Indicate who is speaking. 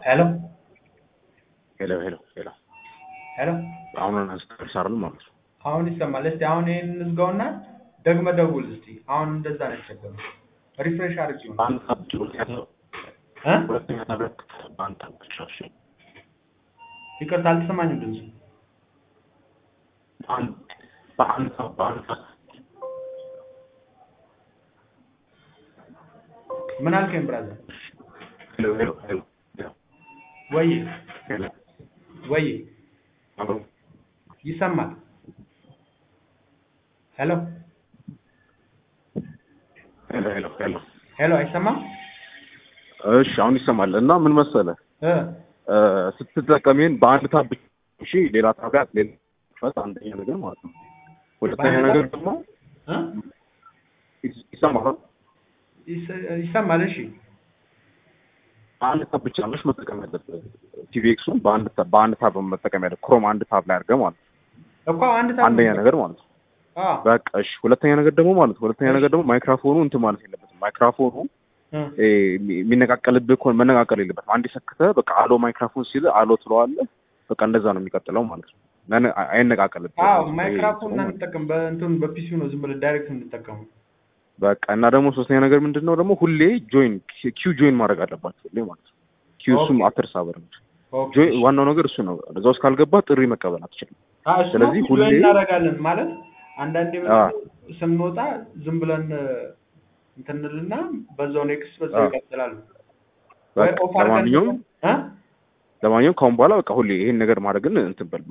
Speaker 1: Hello?
Speaker 2: ሄሎ
Speaker 1: ሄሎ
Speaker 2: አሁን አንስተርሳርን ማለት ነው።
Speaker 1: አሁን ይሰማል። እስቲ አሁን ይሄን እንዝጋውና ደግመ ደውል እስቲ። አሁን እንደዛ ነው የተቸገረው። ሪፍሬሽ አድርጊው።
Speaker 2: አንድ አብቹ ያለው ሁለተኛ ነገር አንተ ብቻ እሺ።
Speaker 1: ይቅርታ አልተሰማኝም ድምፁ።
Speaker 2: በአንድ
Speaker 1: ምን አልከኝ ብራዘር?
Speaker 2: ሄሎ
Speaker 1: ወይ
Speaker 2: ሄሎ
Speaker 1: ወይ
Speaker 2: አሎ
Speaker 1: ይሰማል? ሄሎ
Speaker 2: ሄሎ
Speaker 1: አይሰማም?
Speaker 2: እሺ አሁን ይሰማል። እና ምን መሰለህ ስትጠቀሚን በአንድ ታብ እሺ፣ ሌላ ታብ ጋር ሌላ ፈስ አንደኛ ነገር ማለት ነው። ሁለተኛ ነገር ደግሞ
Speaker 1: ይሰማል። እሺ
Speaker 2: አንድ ታብ ብቻ ነሽ መጠቀም ያለብህ። ቲቪኤክሱን በአንድ ታብ መጠቀም ያለብህ። ክሮም አንድ ታብ ላይ አድርገህ ማለት ነው
Speaker 1: እኮ አንድ ታብ
Speaker 2: አንደኛ ነገር ማለት ነው። በቃ እሺ። ሁለተኛ ነገር ደግሞ ማይክሮፎኑ እንትን ማለት የለበትም። ማይክሮፎኑ የሚነቃቀልብህ እኮ መነቃቀል የለበትም። አንዴ ሰክተህ በቃ አሎ ማይክሮፎን ሲል አሎ ትለዋለህ። በቃ እንደዛ ነው የሚቀጥለው ማለት ነው። አይነቃቀልብህ።
Speaker 1: ማይክሮፎን አንጠቀም፣ በእንትን በፒሲው ነው ዝም ብለህ ዳይሬክት እንጠቀመው።
Speaker 2: በቃ እና ደግሞ ሶስተኛ ነገር ምንድነው ደግሞ ሁሌ ኪው ጆይን ማድረግ አለባችሁ ሁሌ ማለት ነው። ኪው እሱም አትርሳ በረንጅ ዋናው ነገር እሱ ነው። እዛ ውስጥ ካልገባ ጥሪ መቀበል አትችልም። ስለዚህ ሁሌ
Speaker 1: እናደርጋለን ማለት አንዳንዴ ስንወጣ ዝም ብለን እንትንልና በዛው ኔክስት በዛው ይቀጥላል።
Speaker 2: ለማንኛውም ከአሁን በኋላ በቃ ሁሌ ይሄን ነገር ማድረግን እንትን በል